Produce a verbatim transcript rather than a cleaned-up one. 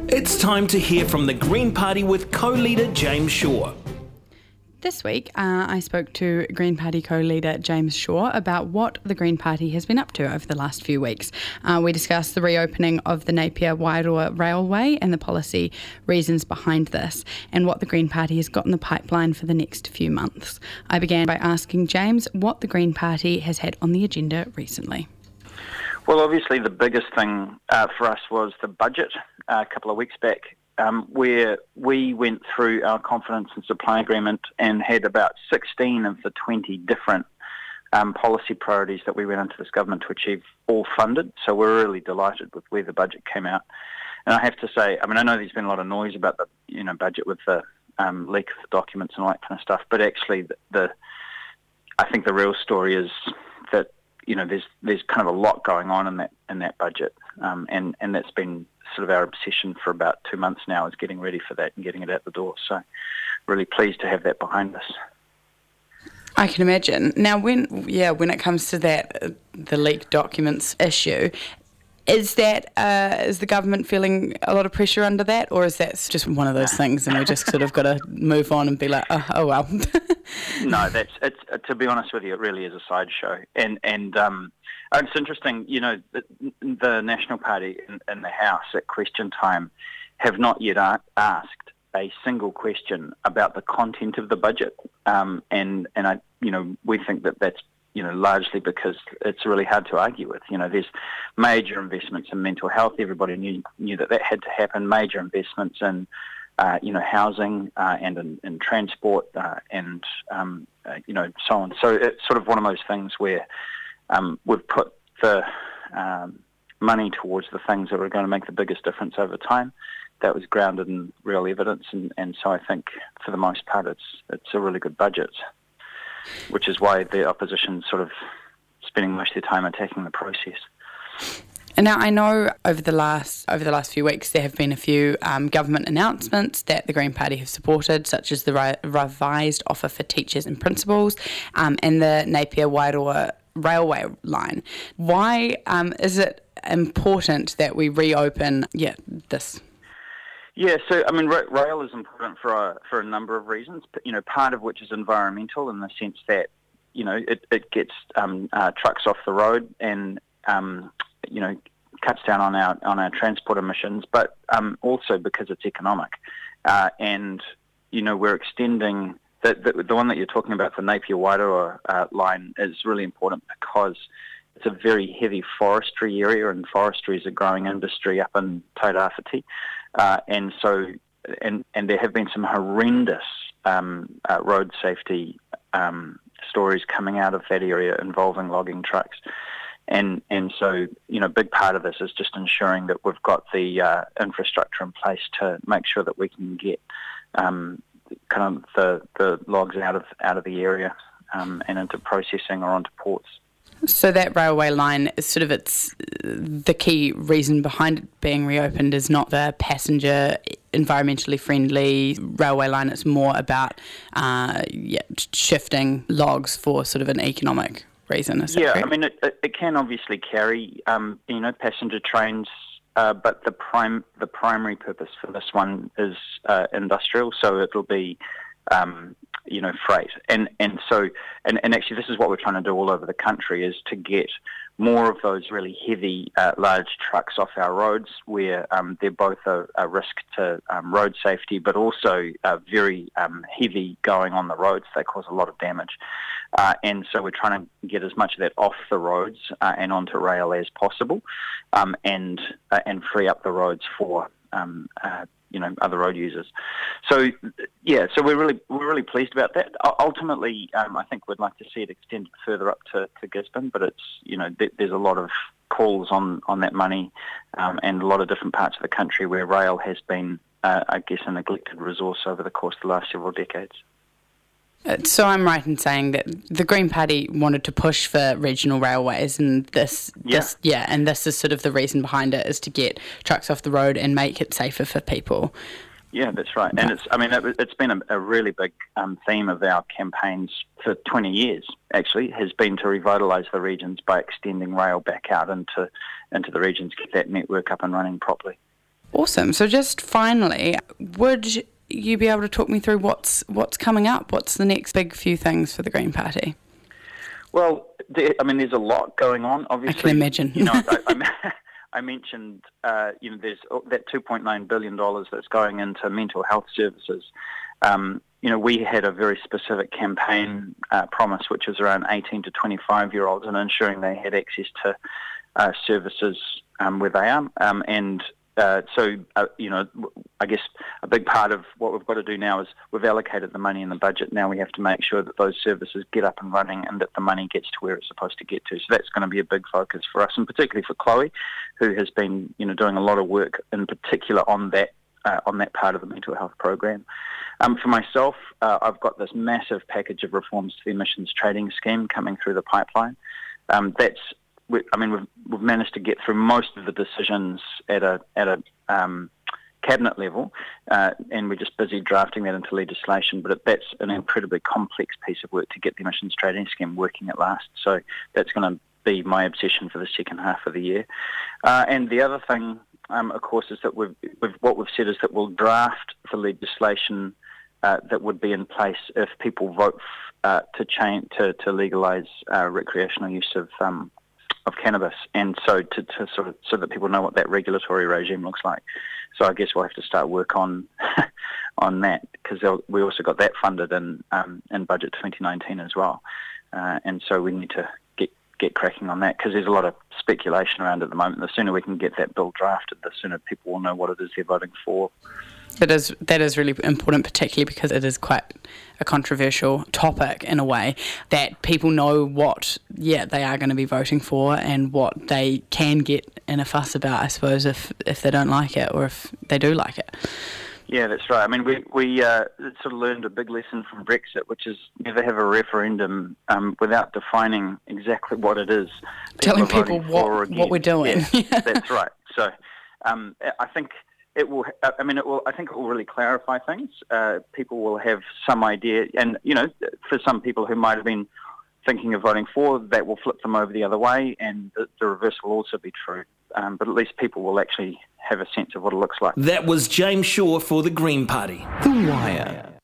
It's time to hear from the Green Party with co-leader James Shaw. This week, uh, I spoke to Green Party co-leader James Shaw about what the Green Party has been up to over the last few weeks. Uh, we discussed the reopening of the Napier-Wairoa Railway and the policy reasons behind this, and what the Green Party has got in the pipeline for the next few months. I began by asking James what the Green Party has had on the agenda recently. Well, obviously the biggest thing uh, for us was the budget uh, a couple of weeks back, um, where we went through our confidence and supply agreement and had about sixteen of the twenty different um, policy priorities that we went into this government to achieve all funded. So we're really delighted with where the budget came out. And I have to say, I mean, I know there's been a lot of noise about the you know budget with the um, leak of the documents and all that kind of stuff, but actually the, the I think the real story is that you know, there's there's kind of a lot going on in that in that budget, um, and and that's been sort of our obsession for about two months now, is getting ready for that and getting it out the door. So, really pleased to have that behind us. I can imagine. Now, when yeah, when it comes to that, uh, the leaked documents issue, is that uh, is the government feeling a lot of pressure under that, or is that just one of those things, and we just sort of got to move on and be like, oh, oh well. No, that's it's. Uh, to be honest with you, it really is a sideshow, and and um, it's interesting. You know, the, the National Party in, in the House at question time have not yet a- asked a single question about the content of the budget, um, and and I, you know, we think that that's you know largely because it's really hard to argue with. You know, there's major investments in mental health. Everybody knew knew that that had to happen. Major investments in Uh, you know, housing uh, and in, in transport uh, and, um, uh, you know, so on. So it's sort of one of those things where um, we've put the um, money towards the things that are going to make the biggest difference over time. That was grounded in real evidence, and, and so I think for the most part it's it's a really good budget, which is why the opposition's sort of spending most of their time attacking the process. And now I know over the last over the last few weeks there have been a few um, government announcements that the Green Party have supported, such as the ri- revised offer for teachers and principals um, and the Napier-Wairoa Railway line. Why um, is it important that we reopen yeah, this? Yeah, so I mean, rail is important for a, for a number of reasons. You know, part of which is environmental, in the sense that you know it, it gets um, uh, trucks off the road and um, you know, cuts down on our on our transport emissions, but um, also because it's economic. Uh, and, you know, we're extending, the, the, the one that you're talking about, the Napier-Wairoa uh, line, is really important because it's a very heavy forestry area, and forestry is a growing industry up in Tairāwhiti. Uh, and so, and, and there have been some horrendous um, uh, road safety um, stories coming out of that area involving logging trucks. And and so, you know, a big part of this is just ensuring that we've got the uh, infrastructure in place to make sure that we can get um, kind of the, the logs out of out of the area um, and into processing or onto ports. So that railway line is sort of it's the key reason behind it being reopened is not the passenger environmentally friendly railway line. It's more about uh, yeah, shifting logs for sort of an economic reason, is yeah, correct? I mean, it, it, it can obviously carry, um, you know, passenger trains, uh, but the prime the primary purpose for this one is uh, industrial, so it'll be, um, you know, freight. And and so, and, and actually this is what we're trying to do all over the country, is to get more of those really heavy, uh, large trucks off our roads, where um, they're both a, a risk to um, road safety, but also uh, very um, heavy going on the roads. They cause a lot of damage. Uh, and so we're trying to get as much of that off the roads uh, and onto rail as possible, um, and uh, and free up the roads for um, uh, you know other road users. So yeah, so we're really we're really pleased about that. U- ultimately, um, I think we'd like to see it extended further up to, to Gisborne, but it's you know th- there's a lot of calls on on that money, um, and a lot of different parts of the country where rail has been, uh, I guess, a neglected resource over the course of the last several decades. So I'm right in saying that the Green Party wanted to push for regional railways, and this, yeah, this, yeah, and this is sort of the reason behind it, is to get trucks off the road and make it safer for people. Yeah, that's right. And it's, I mean, it, it's been a, a really big um, theme of our campaigns for twenty years, actually, has been to revitalise the regions by extending rail back out into into the regions, get that network up and running properly. Awesome. So just finally, would you be able to talk me through what's what's coming up? What's the next big few things for the Green Party? Well, there, I mean, there's a lot going on, obviously. I can imagine. You know, I, I, I mentioned, uh, you know, there's that two point nine billion dollars that's going into mental health services. Um, you know, we had a very specific campaign uh, promise, which was around eighteen to twenty-five-year-olds and ensuring they had access to uh, services um, where they are. Um, and uh, so, uh, you know, I guess a big part of what we've got to do now is we've allocated the money in the budget. Now we have to make sure that those services get up and running and that the money gets to where it's supposed to get to. So that's going to be a big focus for us, and particularly for Chloe, who has been, you know, doing a lot of work in particular on that uh, on that part of the mental health program. Um, for myself, uh, I've got this massive package of reforms to the emissions trading scheme coming through the pipeline. Um, that's We, I mean, we've, we've managed to get through most of the decisions at a at a um, cabinet level, uh, and we're just busy drafting that into legislation. But it, that's an incredibly complex piece of work to get the emissions trading scheme working at last. So that's going to be my obsession for the second half of the year. Uh, and the other thing, um, of course, is that we've, we've what we've said is that we'll draft the legislation uh, that would be in place if people vote f- uh, to change to to legalise uh, recreational use of um, of cannabis, and so to, to sort of so that people know what that regulatory regime looks like. So I guess we'll have to start work on on that, because we also got that funded in um, in budget twenty nineteen as well, uh, and so we need to get get cracking on that, because there's a lot of speculation around at the moment. The sooner we can get that bill drafted, the sooner people will know what it is they're voting for. That is that is really important, particularly because it is quite a controversial topic in a way, that people know what yeah they are going to be voting for and what they can get in a fuss about, I suppose, if if they don't like it or if they do like it. Yeah, that's right. I mean, we we uh, sort of learned a big lesson from Brexit, which is never have a referendum um, without defining exactly what it is. Telling people what what we're doing. Yeah, that's right. So um, I think. It will. I mean, it will. I think it will really clarify things. Uh, people will have some idea, and you know, for some people who might have been thinking of voting for, that will flip them over the other way, and the, the reverse will also be true. Um, but at least people will actually have a sense of what it looks like. That was James Shaw for the Green Party. The Wire.